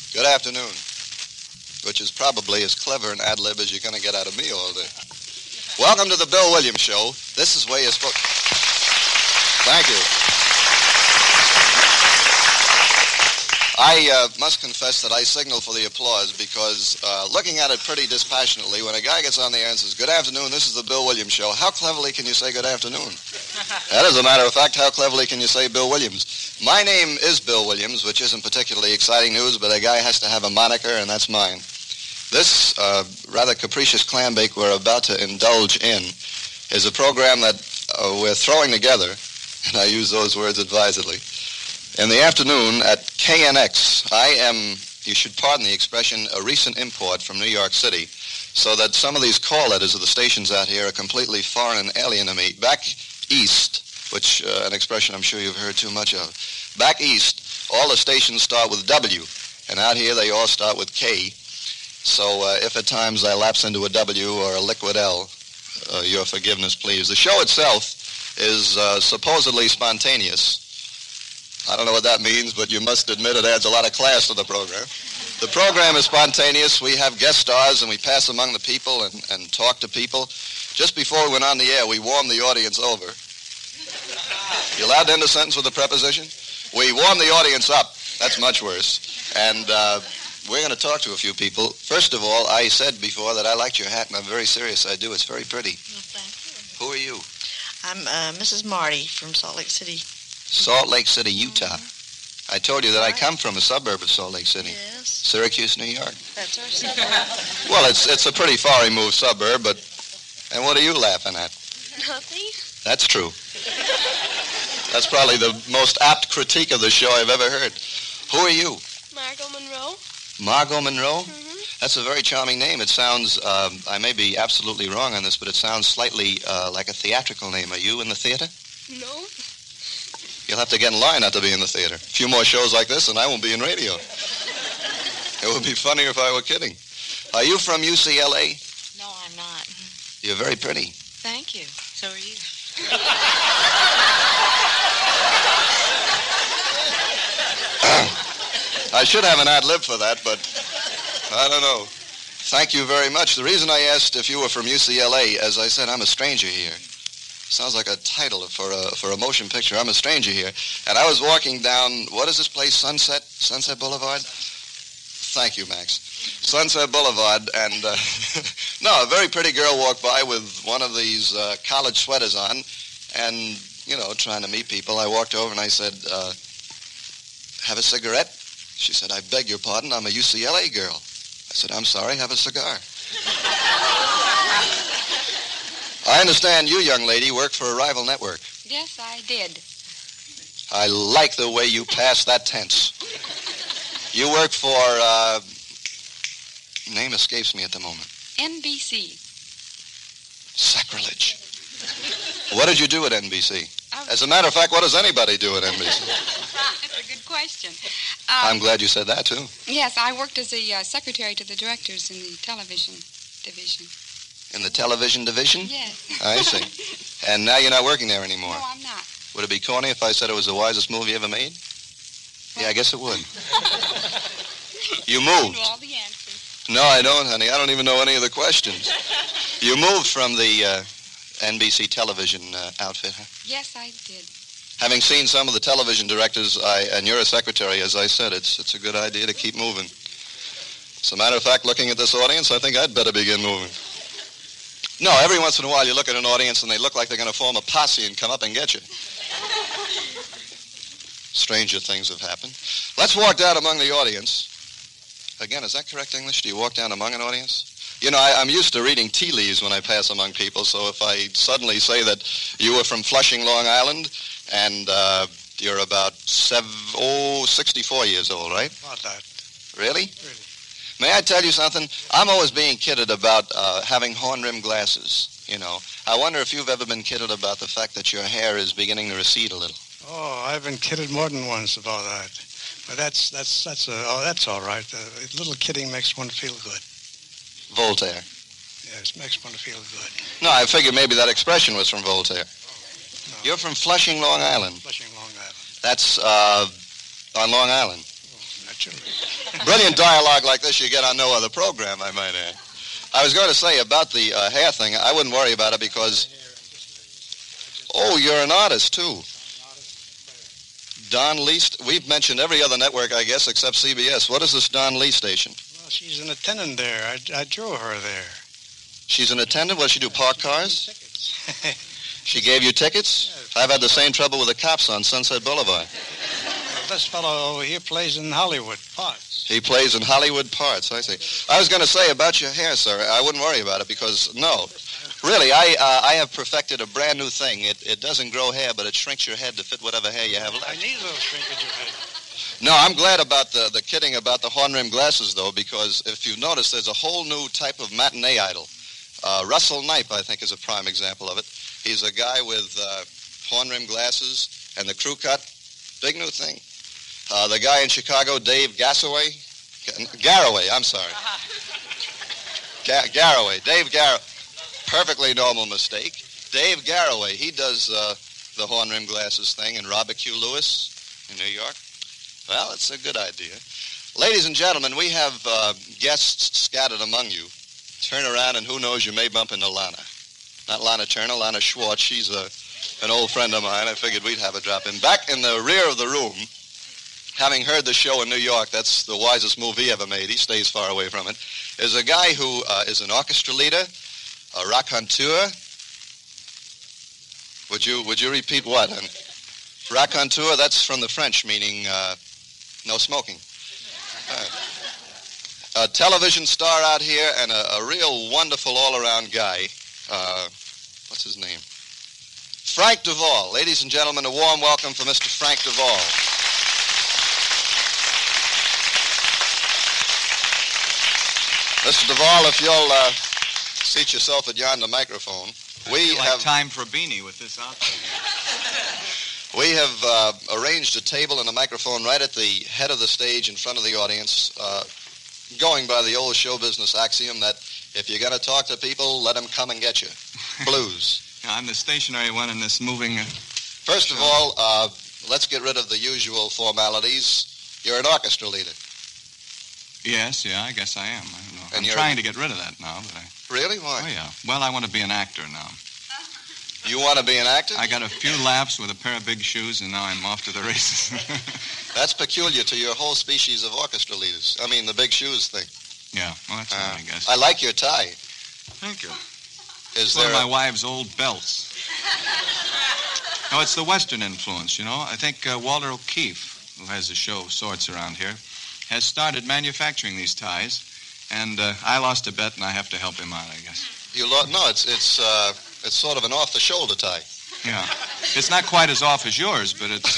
Good afternoon, which is probably as clever an ad-lib as you're going to get out of me all day. Welcome to the Bill Williams Show. This is where you're supposed... Thank you. I must confess that I signal for the applause because looking at it pretty dispassionately, when a guy gets on the air and says, "Good afternoon, this is the Bill Williams Show," how cleverly can you say good afternoon? That, as a matter of fact, how cleverly can you say Bill Williams? My name is Bill Williams, which isn't particularly exciting news, but a guy has to have a moniker, and that's mine. This rather capricious clam bake we're about to indulge in is a program that we're throwing together, and I use those words advisedly. In the afternoon at KNX, I am, you should pardon the expression, a recent import from New York City, so that some of these call letters of the stations out here are completely foreign and alien to me. Back east, which an expression I'm sure you've heard too much of, back east, all the stations start with W, and out here they all start with K. So if at times I lapse into a W or a liquid L, your forgiveness, please. The show itself is supposedly spontaneous. I don't know what that means, but you must admit it adds a lot of class to the program. The program is spontaneous. We have guest stars, and we pass among the people and talk to people. Just before we went on the air, we warmed the audience over. You allowed to end a sentence with a preposition? We warmed the audience up. That's much worse. And we're going to talk to a few people. First of all, I said before that I liked your hat, and I'm very serious. I do. It's very pretty. Well, thank you. Who are you? I'm Mrs. Marty from Salt Lake City. Salt Lake City, Utah. I told you that I come from a suburb of Salt Lake City. Yes. Syracuse, New York. That's our suburb. Well, it's a pretty far removed suburb, but... And what are you laughing at? Nothing. That's true. That's probably the most apt critique of the show I've ever heard. Who are you? Margot Monroe. Margot Monroe? Mm-hmm. That's a very charming name. It sounds, I may be absolutely wrong on this, but it sounds slightly like a theatrical name. Are you in the theater? No. You'll have to get in line not to be in the theater. A few more shows like this and I won't be in radio. It would be funnier if I were kidding. Are you from UCLA? No, I'm not. You're very pretty. Thank you. So are you. I should have an ad-lib for that, but I don't know. Thank you very much. The reason I asked if you were from UCLA, as I said, I'm a stranger here. Sounds like a title for a motion picture. I'm a stranger here. And I was walking down, what is this place, Sunset Boulevard? Thank you, Max. Sunset Boulevard, and no, a very pretty girl walked by with one of these college sweaters on, and, you know, trying to meet people. I walked over and I said, have a cigarette? She said, I beg your pardon, I'm a UCLA girl. I said, I'm sorry, have a cigar. I understand you, young lady, work for a rival network. Yes, I did. I like the way you pass that tense. You work for, name escapes me at the moment. NBC. Sacrilege. What did you do at NBC? As a matter of fact, what does anybody do at NBC? That's a good question. I'm glad you said that, too. Yes, I worked as a secretary to the directors in the television division. In the television division? Yes. I see. And now you're not working there anymore. No, I'm not. Would it be corny if I said it was the wisest move you ever made? Yeah, I guess it would. You moved. I know all the answers. No, I don't, honey. I don't even know any of the questions. You moved from the NBC television outfit, huh? Yes, I did. Having seen some of the television directors, and you're a secretary, as I said, it's a good idea to keep moving. As a matter of fact, looking at this audience, I think I'd better begin moving. No, every once in a while you look at an audience and they look like they're going to form a posse and come up and get you. Stranger things have happened. Let's walk down among the audience. Again, is that correct English? Do you walk down among an audience? You know, I'm used to reading tea leaves when I pass among people, so if I suddenly say that you were from Flushing, Long Island, and you're about 64 years old, right? About that. Really? Really. May I tell you something? I'm always being kidded about having horn-rimmed glasses, you know. I wonder if you've ever been kidded about the fact that your hair is beginning to recede a little. Oh, I've been kidded more than once about that. But that's all right. A little kidding makes one feel good. Voltaire. Yes, makes one feel good. No, I figured maybe that expression was from Voltaire. No. You're from Flushing, Long Island. Flushing, Long Island. That's on Long Island. Oh, naturally. Brilliant dialogue like this you get on no other program, I might add. I was going to say about the hair thing, I wouldn't worry about it because... Oh, you're an artist, too. Don Lee, we've mentioned every other network, I guess, except CBS. What is this Don Lee station? Well, she's an attendant there. I drove her there. She's an attendant? What does she do, park cars? She gave you tickets? Yes. I've had the same trouble with the cops on Sunset Boulevard. Well, this fellow over here plays in Hollywood parts. He plays in Hollywood parts, I see. I was going to say about your hair, sir, I wouldn't worry about it because, no. Really, I have perfected a brand new thing. It doesn't grow hair, but it shrinks your head to fit whatever hair you have left. I need a little shrinkage of head. No, I'm glad about the kidding about the horn-rimmed glasses, though, because if you've noticed, there's a whole new type of matinee idol. Russell Knipe, I think, is a prime example of it. He's a guy with horn-rimmed glasses and the crew cut. Big new thing. The guy in Chicago, Dave Garroway, I'm sorry. Garroway, Dave Garroway. Perfectly normal mistake. Dave Garroway, he does the horn-rimmed glasses thing, and Robert Q. Lewis in New York. Well, it's a good idea. Ladies and gentlemen, we have guests scattered among you. Turn around, and who knows, you may bump into Lana. Not Lana Turner, Lana Schwartz. She's an old friend of mine. I figured we'd have a drop in. Back in the rear of the room, having heard the show in New York, that's the wisest move he ever made. He stays far away from it. Is a guy who is an orchestra leader, a raconteur. Would you repeat what? Raconteur, that's from the French, meaning no smoking. A television star out here and a real wonderful all-around guy. What's his name? Frank Duvall. Ladies and gentlemen, a warm welcome for Mr. Frank Duvall. Mr. Duvall, if you'll seat yourself at yonder microphone. We have time for a beanie with this outfit. We have arranged a table and a microphone right at the head of the stage in front of the audience, going by the old show business axiom that if you're going to talk to people, let them come and get you. Blues. I'm the stationary one in this moving... First of all, let's get rid of the usual formalities. You're an orchestra leader. Yes, I guess I am. I don't know. And I'm trying to get rid of that now, but Really? Why? Oh, yeah. Well, I want to be an actor now. You want to be an actor? I got a few laps with a pair of big shoes, and now I'm off to the races. That's peculiar to your whole species of orchestra leaders. I mean, the big shoes thing. Yeah, well, that's right, I guess. I like your tie. Thank you. Is It's one of my wife's old belts. No, it's the Western influence, you know. I think Walter O'Keefe, who has a show of sorts around here, has started manufacturing these ties, and I lost a bet, and I have to help him out, I guess. No, it's sort of an off-the-shoulder tie. Yeah. It's not quite as off as yours, but it's...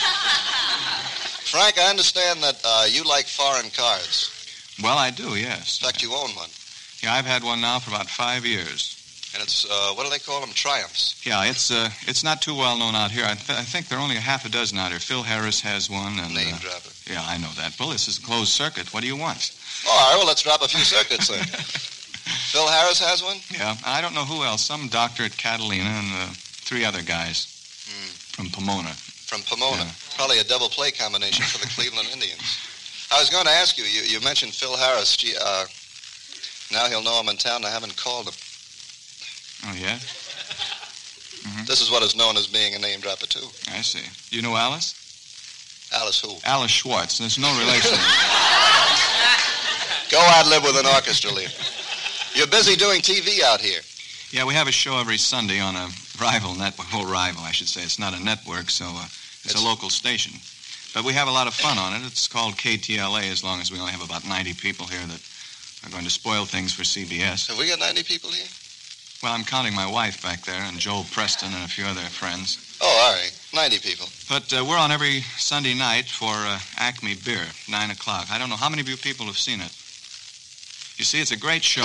Frank, I understand that you like foreign cars. Well, I do, yes. In fact, you own one. Yeah, I've had one now for about 5 years. And it's, what do they call them, Triumphs? Yeah, it's not too well known out here. I think there are only a half a dozen out here. Phil Harris has one. And, Name dropper. Yeah, I know that. Well, this is a closed circuit. What do you want? All right, well, let's drop a few circuits then. Phil Harris has one? Yeah, I don't know who else. Some doctor at Catalina and 3 other guys from Pomona. From Pomona. Yeah. Probably a double play combination for the Cleveland Indians. I was going to ask you, you mentioned Phil Harris. Gee, now he'll know I'm in town. I haven't called him. Oh, yeah? This is what is known as being a name dropper, too. I see. You know Alice? Alice who? Alice Schwartz. There's no relation. Go ad-lib with an orchestra leader. You're busy doing TV out here. Yeah, we have a show every Sunday on a rival network. Well, rival, I should say. It's not a network, so it's a local station. But we have a lot of fun on it. It's called KTLA, as long as we only have about 90 people here that are going to spoil things for CBS. Have we got 90 people here? Well, I'm counting my wife back there and Joel Preston and a few other friends. Oh, all right. 90 people. But we're on every Sunday night for Acme Beer, 9 o'clock. I don't know how many of you people have seen it. You see, it's a great show.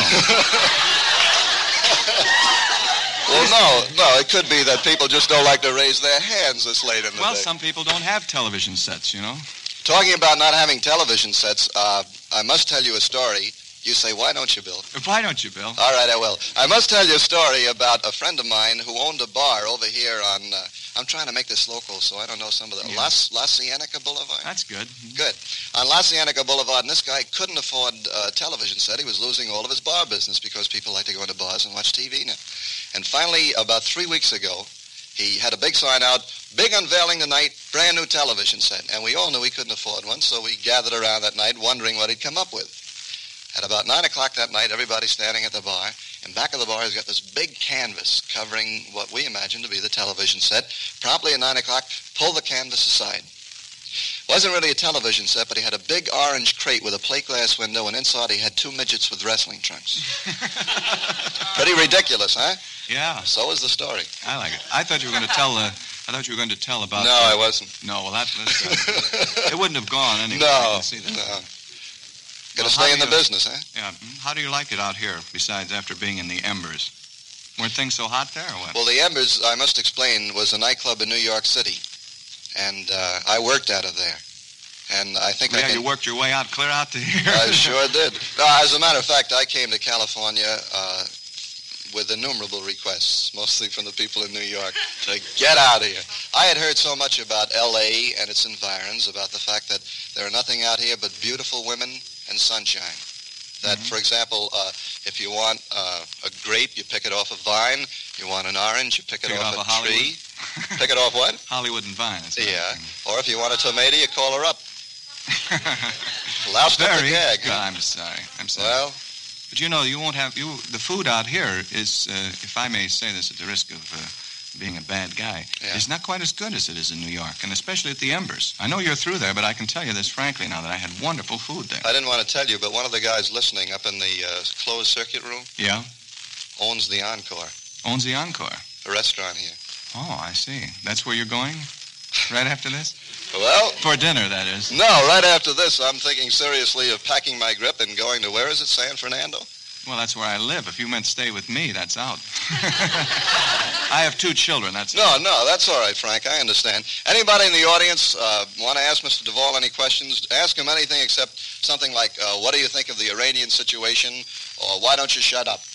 Well, no, it could be that people just don't like to raise their hands this late in the day. Well, some people don't have television sets, you know. Talking about not having television sets, I must tell you a story. You say, why don't you, Bill? Why don't you, Bill? All right, I will. I must tell you a story about a friend of mine who owned a bar over here on I'm trying to make this local, so I don't know some of the... Yeah. La Cienega Boulevard? That's good. Good. On La Cienega Boulevard, and this guy couldn't afford a television set. He was losing all of his bar business because people like to go into bars and watch TV now. And finally, about 3 weeks ago, he had a big sign out, big unveiling tonight, brand new television set. And we all knew he couldn't afford one, so we gathered around that night wondering what he'd come up with. At about 9 o'clock that night, everybody's standing at the bar. And back of the bar, he's got this big canvas covering what we imagine to be the television set. Promptly at 9 o'clock, pull the canvas aside. Wasn't really a television set, but he had a big orange crate with a plate glass window, and inside he had 2 midgets with wrestling trunks. Pretty ridiculous, huh? Yeah, So is the story. I like it. I thought you were going to tell. I thought you were going to tell about. No, I wasn't. No, well, that's it wouldn't have gone anyway. No, I can see that. no. Got Well, to how stay do in the you- business, huh? Yeah. How do you like it out here? Besides, after being in the Embers, weren't things so hot there, or what? Well, the Embers, I must explain, was a nightclub in New York City, and I worked out of there. And I think You worked your way out, clear out to here. I sure did. No, as a matter of fact, I came to California with innumerable requests, mostly from the people in New York, to get out of here. I had heard so much about L.A. and its environs, about the fact that there are nothing out here but beautiful women and sunshine. That, for example, if you want a grape, you pick it off a vine. You want an orange, you pick it off a tree. Pick it off what? Hollywood and Vine. That's right. Yeah. Or if you want a tomato, you call her up. Loused up the Very gag. good. Huh? I'm sorry. Well, But you know, you won't have the food out here is, if I may say this at the risk of being a bad guy, Yeah. is not quite as good as it is in New York, and especially at the Embers. I know you're through there, but I can tell you this frankly now that I had wonderful food there. I didn't want to tell you, but one of the guys listening up in the closed circuit room Yeah, owns the Encore, owns the Encore. a restaurant here. Oh, I see. That's where you're going, right after this, Well, for dinner, that is. no, right after this, I'm thinking seriously of packing my grip and going to, where is it, San Fernando? Well, that's where I live. If you meant stay with me, that's out. I have 2 children. That's No, that's all right, Frank. I understand. Anybody in the audience want to ask Mr. Duvall any questions? Ask him anything except something like, what do you think of the Iranian situation? Or why don't you shut up?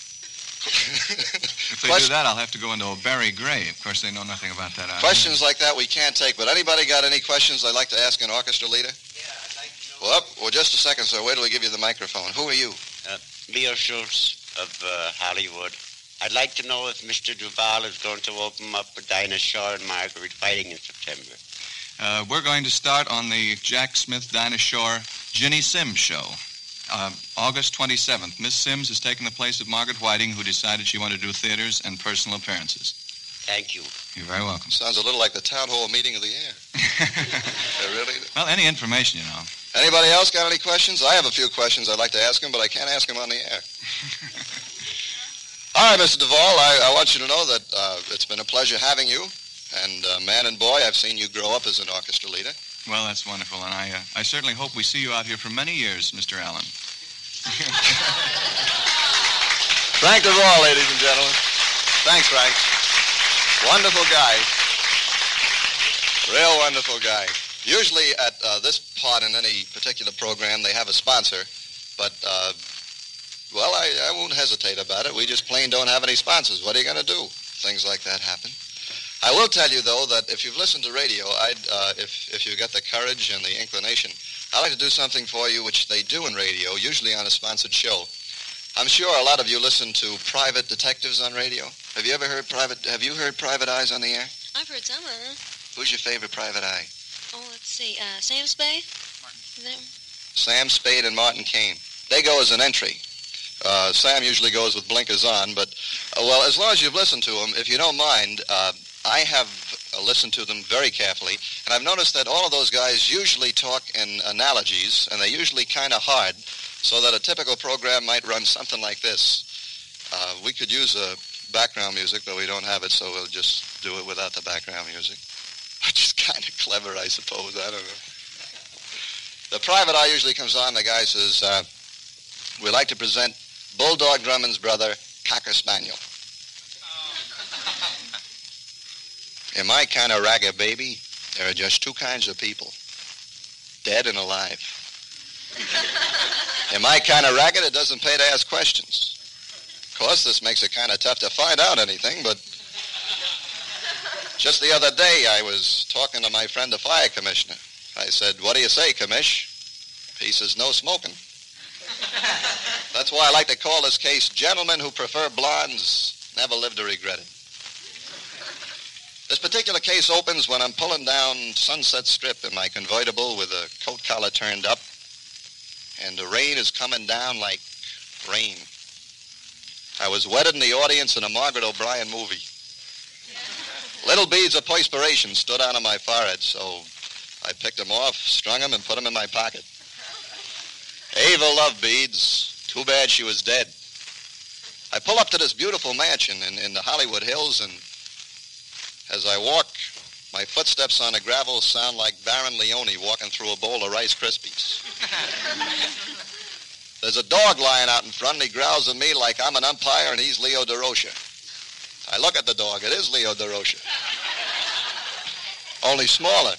If they do that, I'll have to go into a Barry Gray. Of course, they know nothing about that. Questions like that we can't take, but anybody got any questions they'd like to ask an orchestra leader? Yeah, I'd like to know. Well, just a second, sir. Wait till we give you the microphone. Who are you? Leo Schultz of Hollywood. I'd like to know if Mr. Duvall is going to open up with Dinah Shore and Margaret fighting in September. We're going to start on the Jack Smith, Dinah Shore, Ginny Sims show. August 27th. Miss Sims has taken the place of Margaret Whiting, who decided she wanted to do theaters and personal appearances. Thank you. You're very welcome. Sounds a little like the town hall meeting of the year. Really? Well, any information, you know. Anybody else got any questions? I have a few questions I'd like to ask him, but I can't ask him on the air. All right, Mr. Duvall, I want you to know that it's been a pleasure having you. And man and boy, I've seen you grow up as an orchestra leader. Well, that's wonderful, and I certainly hope we see you out here for many years, Mr. Allen. Frank Duvall, ladies and gentlemen. Thanks, Frank. Wonderful guy. Real wonderful guy. Usually at this part in any particular program, they have a sponsor. But, well, I won't hesitate about it. We just plain don't have any sponsors. What are you going to do? Things like that happen. I will tell you, though, that if you've listened to radio, if you've got the courage and the inclination, I'd like to do something for you which they do in radio, usually on a sponsored show. I'm sure a lot of you listen to private detectives on radio. Have you heard Private Eyes on the air? I've heard some of them. Who's your favorite Private Eye? Oh, let's see. Sam Spade? Sam Spade and Martin Caine. They go as an entry. Sam usually goes with blinkers on, but, well, as long as you've listened to them, if you don't mind, I have listened to them very carefully, and I've noticed that all of those guys usually talk in analogies, and they're usually kind of hard, so that a typical program might run something like this. We could use background music, but we don't have it, so we'll just do it without the background music. Which is kind of clever, I suppose. I don't know. The Private Eye usually comes on. The guy says, we'd like to present Bulldog Drummond's brother, Cocker Spaniel. In my kind of ragged baby, there are just 2 kinds of people, dead and alive. In my kind of ragged, it doesn't pay to ask questions. Of course, this makes it kind of tough to find out anything, but Just the other day, I was talking to my friend, the fire commissioner. I said, "What do you say, commish?" He says, "No smoking." That's why I like to call this case, Gentlemen Who Prefer Blondes Never Live to Regret It. This particular case opens when I'm pulling down Sunset Strip in my convertible with the coat collar turned up, and the rain is coming down like rain. I was wetted in the audience in a Margaret O'Brien movie. Little beads of perspiration stood out on my forehead, so I picked them off, strung them, and put them in my pocket. Ava loved beads. Too bad she was dead. I pull up to this beautiful mansion in the Hollywood Hills, and as I walk, my footsteps on the gravel sound like Baron Leone walking through a bowl of Rice Krispies. There's a dog lying out in front, and he growls at me like I'm an umpire and he's Leo DeRocha. I look at the dog. It is Leo DeRocha. Only smaller.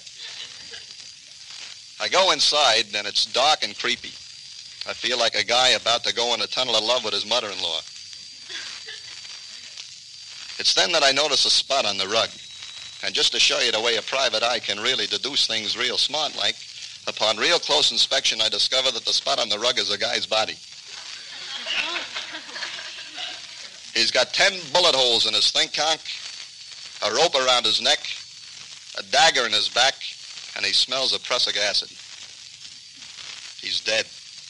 I go inside, and it's dark and creepy. I feel like a guy about to go in a tunnel of love with his mother-in-law. It's then that I notice a spot on the rug. And just to show you the way a private eye can really deduce things real smart-like, upon real close inspection, I discover that the spot on the rug is a guy's body. He's got 10 bullet holes in his think conch, a rope around his neck, a dagger in his back, and he smells of prussic acid. He's dead.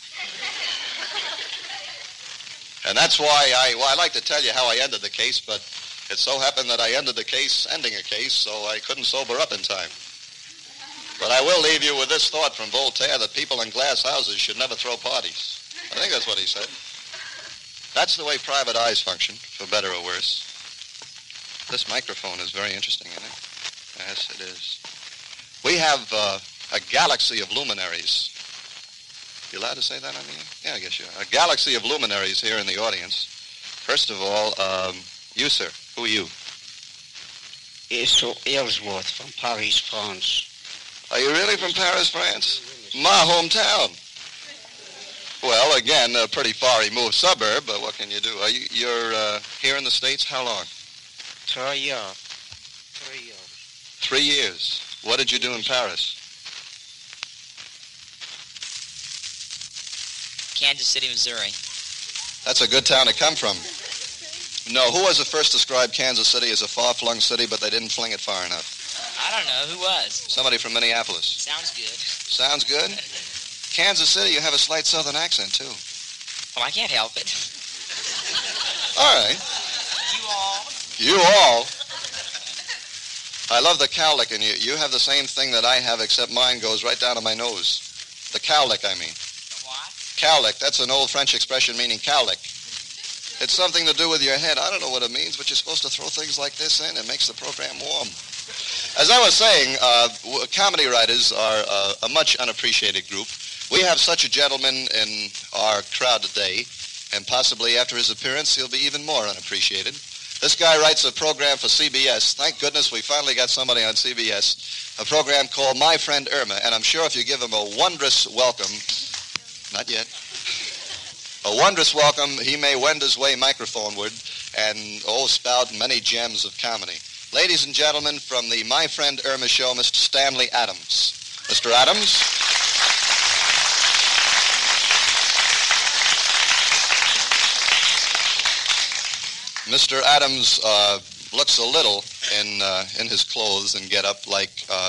And that's why I like to tell you how I ended the case, but it so happened that I ended the case ending a case, so I couldn't sober up in time. But I will leave you with this thought from Voltaire, that people in glass houses should never throw parties. I think that's what he said. That's the way private eyes function, for better or worse. This microphone is very interesting, isn't it? Yes, it is. We have a galaxy of luminaries. You allowed to say that on the air? Yeah, I guess you are. A galaxy of luminaries here in the audience. First of all, you, sir. Who are you? It's Ellsworth from Paris, France. Are you really from Paris, France? My hometown. Well, again, a pretty far removed suburb, but what can you do? You're here in the States how long? 3 years. 3 years. What did you do in Paris? Kansas City, Missouri. That's a good town to come from. No, who was the first to describe Kansas City as a far-flung city, but they didn't fling it far enough? I don't know. Who was? Somebody from Minneapolis. Sounds good. Sounds good? Kansas City, you have a slight southern accent, too. Well, I can't help it. All right. You all? I love the cowlick in you. You have the same thing that I have, except mine goes right down to my nose. The cowlick, I mean. What? Cowlick. That's an old French expression meaning cowlick. It's something to do with your head. I don't know what it means, but you're supposed to throw things like this in. It makes the program warm. As I was saying, comedy writers are a much unappreciated group. We have such a gentleman in our crowd today, and possibly after his appearance, he'll be even more unappreciated. This guy writes a program for CBS. Thank goodness we finally got somebody on CBS. A program called My Friend Irma, and I'm sure if you give him a wondrous welcome, not yet, a wondrous welcome, he may wend his way microphone-ward and, spout many gems of comedy. Ladies and gentlemen, from the My Friend Irma show, Mr. Stanley Adams. Mr. Adams? Mr. Adams looks a little in his clothes and get up like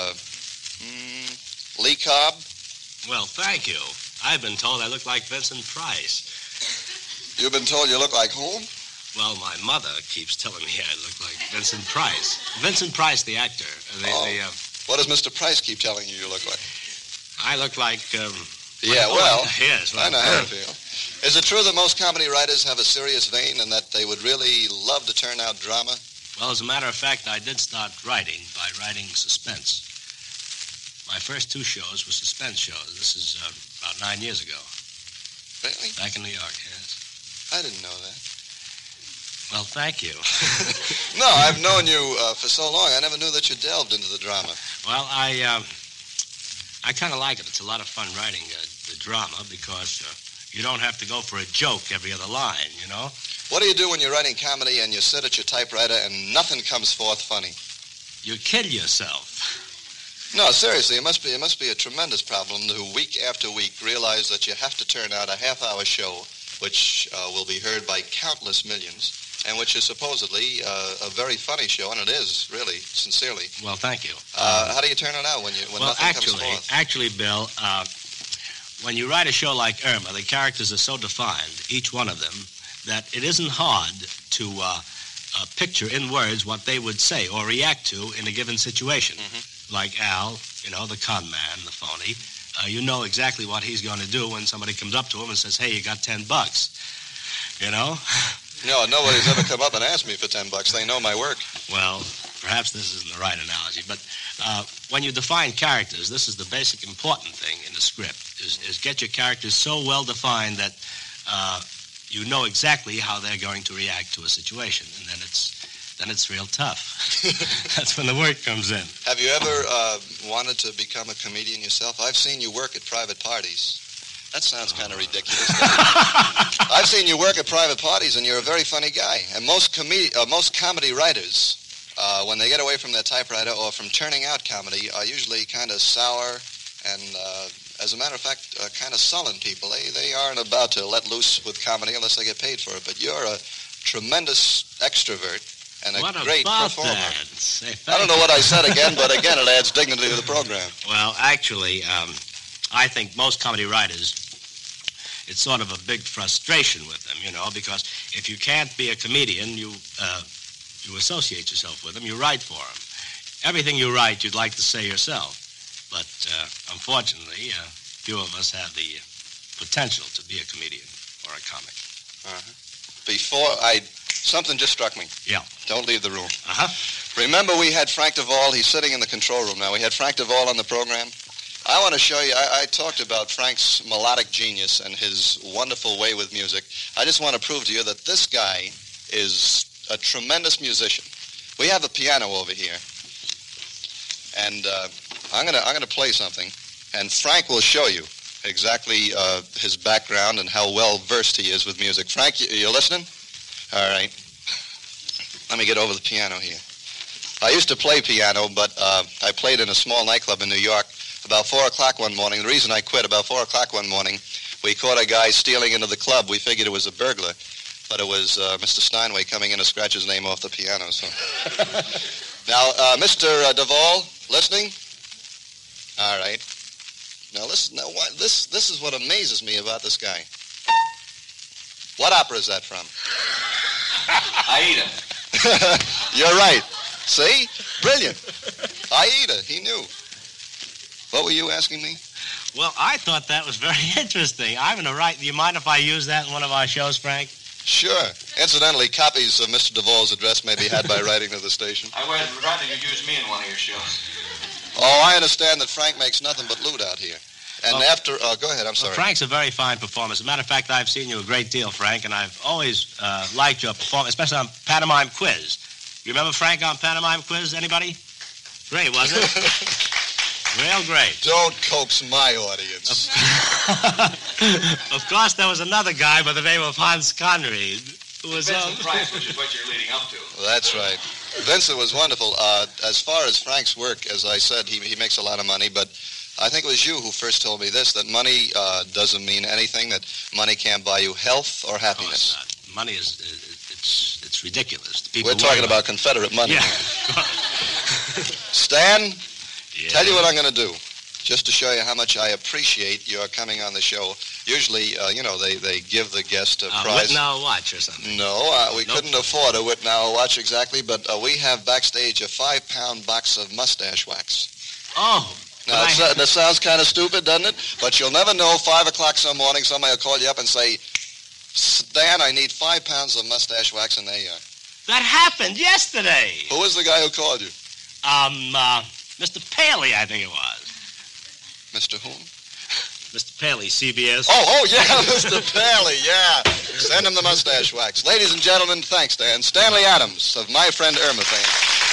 Lee Cobb. Well, thank you. I've been told I look like Vincent Price. You've been told you look like whom? Well, my mother keeps telling me I look like Vincent Price. Vincent Price, the actor. What does Mr. Price keep telling you look like? I look like... Yes. Well, I know how to feel. Is it true that most comedy writers have a serious vein and that they would really love to turn out drama? Well, as a matter of fact, I did start writing by writing suspense. My first 2 shows were suspense shows. This is about 9 years ago. Really? Back in New York, yes. I didn't know that. Well, thank you. No, I've known you for so long. I never knew that you delved into the drama. Well, I kind of like it. It's a lot of fun writing the drama because you don't have to go for a joke every other line, you know? What do you do when you're writing comedy and you sit at your typewriter and nothing comes forth funny? You kill yourself. No, seriously, it must be a tremendous problem to week after week realize that you have to turn out a half-hour show, which will be heard by countless millions, and which is supposedly a very funny show, and it is, really, sincerely. Well, thank you. How do you turn it out when nothing comes forth? Actually, Bill, when you write a show like Irma, the characters are so defined, each one of them, that it isn't hard to picture in words what they would say or react to in a given situation. Mm-hmm. Like Al, the con man, the phony. You know exactly what he's going to do when somebody comes up to him and says, hey, you got $10, No, nobody's ever come up and asked me for $10. They know my work. Well, perhaps this isn't the right analogy, but when you define characters, this is the basic important thing in the script, is get your characters so well defined that you know exactly how they're going to react to a situation, and then it's real tough. That's when the work comes in. Have you ever wanted to become a comedian yourself? I've seen you work at private parties. That sounds kind of ridiculous. I've seen you work at private parties, and you're a very funny guy. And most comedy writers, when they get away from their typewriter or from turning out comedy, are usually kind of sour and, as a matter of fact, kind of sullen people. They aren't about to let loose with comedy unless they get paid for it. But you're a tremendous extrovert and a great performer. I don't know what I said again, but again, it adds dignity to the program. Well, actually, I think most comedy writers, it's sort of a big frustration with them, because if you can't be a comedian, you associate yourself with them, you write for them. Everything you write, you'd like to say yourself. But unfortunately, few of us have the potential to be a comedian or a comic. Something just struck me. Yeah. Don't leave the room. Uh-huh. Remember we had Frank Duvall? He's sitting in the control room now. We had Frank Duvall on the program. I want to show you, I talked about Frank's melodic genius and his wonderful way with music. I just want to prove to you that this guy is a tremendous musician. We have a piano over here. And I'm gonna play something, and Frank will show you exactly his background and how well versed he is with music. Frank, you listening? All right. Let me get over the piano here. I used to play piano, but I played in a small nightclub in New York about 4 o'clock one morning. The reason I quit, about 4 o'clock one morning, we caught a guy stealing into the club. We figured it was a burglar, but it was Mr. Steinway coming in to scratch his name off the piano. So, now, Mr. Duvall, listening? All right. Now listen. Now, this is what amazes me about this guy. What opera is that from? Aida. You're right. See? Brilliant. Aida. He knew. What were you asking me? Well, I thought that was very interesting. I'm going to write. Do you mind if I use that in one of our shows, Frank? Sure. Incidentally, copies of Mr. Duvall's address may be had by writing to the station. I would rather you use me in one of your shows. Oh, I understand that Frank makes nothing but loot out here. And go ahead, I'm sorry. Well, Frank's a very fine performer. As a matter of fact, I've seen you a great deal, Frank, and I've always liked your performance, especially on Pantomime Quiz. You remember Frank on Pantomime Quiz, anybody? Great, wasn't it? Real great. Don't coax my audience. Of course, there was another guy by the name of Hans Conried who was... Vincent Price, which is what you're leading up to. Well, that's right. Vincent was wonderful. As far as Frank's work, as I said, he makes a lot of money, but I think it was you who first told me this, that money doesn't mean anything, that money can't buy you health or happiness. Of course not. Money it's ridiculous. We're talking about Confederate money. Yeah. Stan, yeah. Tell you what I'm going to do, just to show you how much I appreciate your coming on the show. Usually, they give the guest a prize. Whitnall watch or something. No, we couldn't afford a Whitnall watch exactly, but we have backstage a 5-pound box of mustache wax. Oh. Now, that sounds kind of stupid, doesn't it? But you'll never know. 5 o'clock some morning, somebody will call you up and say, Stan, I need 5 pounds of mustache wax, and there you are. That happened yesterday. Who was the guy who called you? Mr. Paley, I think it was. Mr. whom? Mr. Paley, CBS. Oh, yeah, Mr. Paley, yeah. Send him the mustache wax. Ladies and gentlemen, thanks, Dan. Stanley Adams of My Friend Irma fame.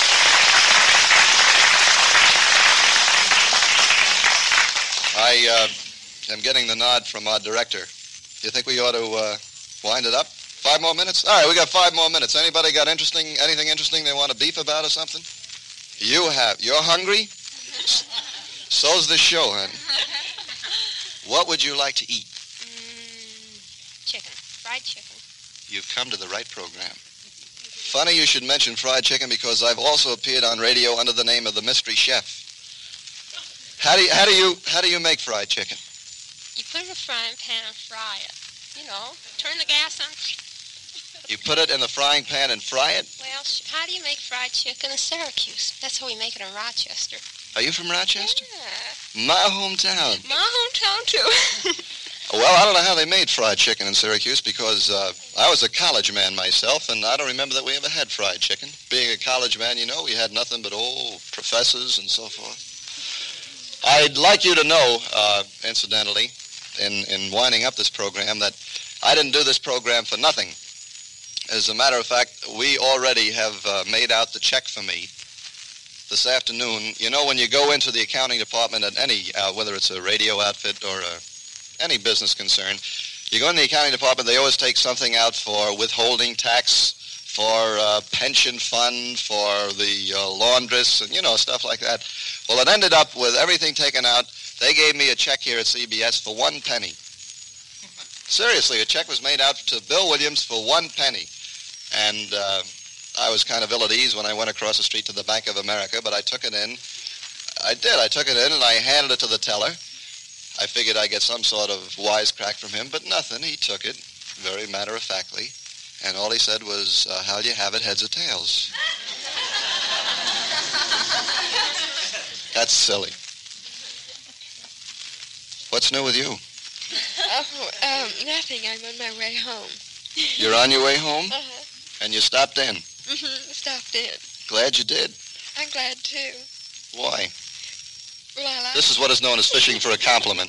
I am getting the nod from our director. You think we ought to wind it up? 5 more minutes? All right, we got 5 more minutes. Anybody got anything interesting they want to beef about or something? You have. You're hungry? So's the show, honey. What would you like to eat? Chicken. Fried chicken. You've come to the right program. Funny you should mention fried chicken because I've also appeared on radio under the name of the Mystery Chef. How do you make fried chicken? You put it in a frying pan and fry it. You know, turn the gas on. You put it in the frying pan and fry it? Well, how do you make fried chicken in Syracuse? That's how we make it in Rochester. Are you from Rochester? Yeah. My hometown. My hometown, too. Well, I don't know how they made fried chicken in Syracuse because I was a college man myself, and I don't remember that we ever had fried chicken. Being a college man, you know, we had nothing but old professors and so forth. I'd like you to know, incidentally, in winding up this program, that I didn't do this program for nothing. As a matter of fact, we already have made out the check for me this afternoon. You know, when you go into the accounting department at any, whether it's a radio outfit or any business concern, you go in the accounting department, they always take something out for withholding tax, for pension fund, for the laundress, and, you know, stuff like that. Well, it ended up with everything taken out. They gave me a check here at CBS for 1 penny. Seriously, a check was made out to Bill Williams for 1 penny. And I was kind of ill at ease when I went across the street to the Bank of America, but I took it in. I did. I took it in and I handed it to the teller. I figured I'd get some sort of wisecrack from him, but nothing. He took it very matter-of-factly, and all he said was, how'd you have it, heads or tails? That's silly. What's new with you? Nothing. I'm on my way home. You're on your way home? Uh-huh. And you stopped in? Stopped in. Glad you did. I'm glad, too. Why? Well, This is what is known as fishing for a compliment.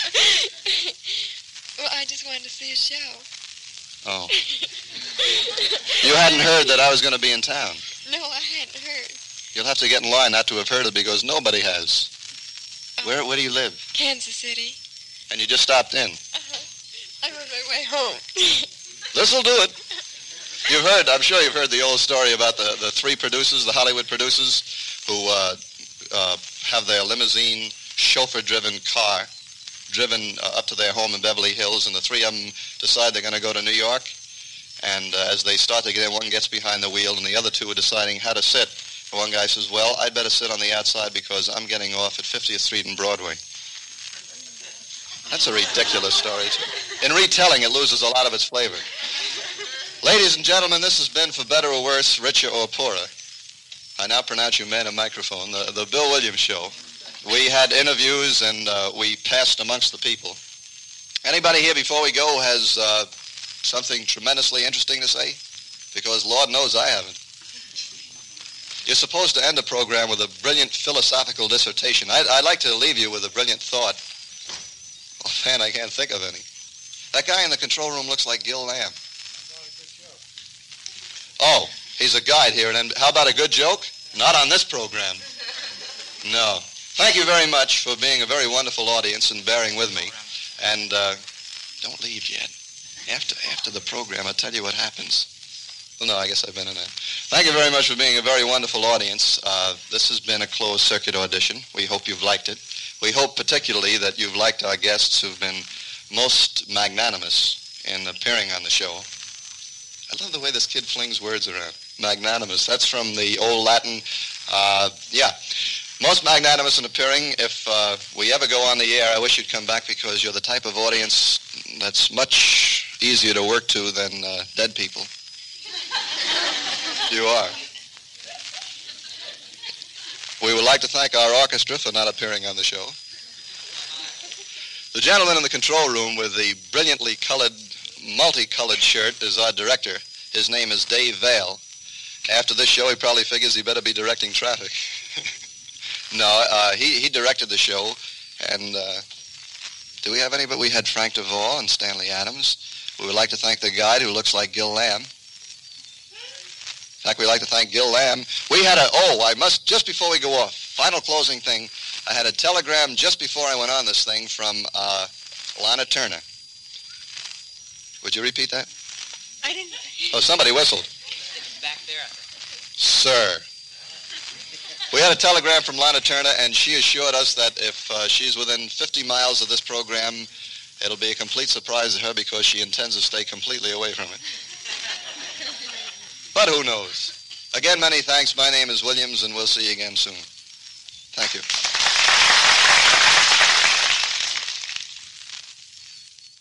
Well, I just wanted to see a show. Oh. You hadn't heard that I was going to be in town? No, I hadn't heard. You'll have to get in line not to have heard it because nobody has. Where do you live? Kansas City. And you just stopped in? I'm on my way home. This'll do it. I'm sure you've heard the old story about the three producers, the Hollywood producers, who have their limousine, chauffeur-driven car driven up to their home in Beverly Hills, and the three of them decide they're going to go to New York. And as they start to get in, one gets behind the wheel, and the other two are deciding how to sit. And one guy says, well, I'd better sit on the outside because I'm getting off at 50th Street and Broadway. That's a ridiculous story, too. In retelling, it loses a lot of its flavor. Ladies and gentlemen, this has been, for better or worse, richer or poorer. I now pronounce you man a microphone, the Bill Williams Show. We had interviews and we passed amongst the people. Anybody here before we go has something tremendously interesting to say? Because Lord knows I haven't. You're supposed to end the program with a brilliant philosophical dissertation. I'd like to leave you with a brilliant thought. Oh, man, I can't think of any. That guy in the control room looks like Gil Lamb. Oh, he's a guide here. And how about a good joke? Not on this program. No. Thank you very much for being a very wonderful audience and bearing with me. And don't leave yet. After the program, I'll tell you what happens. Well, no, I guess I've been in there. Thank you very much for being a very wonderful audience. This has been a closed-circuit audition. We hope you've liked it. We hope particularly that you've liked our guests who've been most magnanimous in appearing on the show. I love the way this kid flings words around. Magnanimous. That's from the old Latin. Most magnanimous in appearing. If we ever go on the air, I wish you'd come back because you're the type of audience that's much easier to work to than dead people. You are. We would like to thank our orchestra for not appearing on the show. The gentleman in the control room with the brilliantly colored, multicolored shirt is our director. His name is Dave Vale. After this show, he probably figures he better be directing traffic. No, he directed the show. And do we have anybody? We had Frank DeVore and Stanley Adams. We would like to thank the guide who looks like Gil Lamb. In fact, we'd like to thank Gil Lamb. We had just before we go off, final closing thing, I had a telegram just before I went on this thing from Lana Turner. Would you repeat that? I didn't. Oh, somebody whistled. Back there. Sir. We had a telegram from Lana Turner, and she assured us that if she's within 50 miles of this program, it'll be a complete surprise to her because she intends to stay completely away from it. But who knows? Again, many thanks. My name is Williams, and we'll see you again soon. Thank you.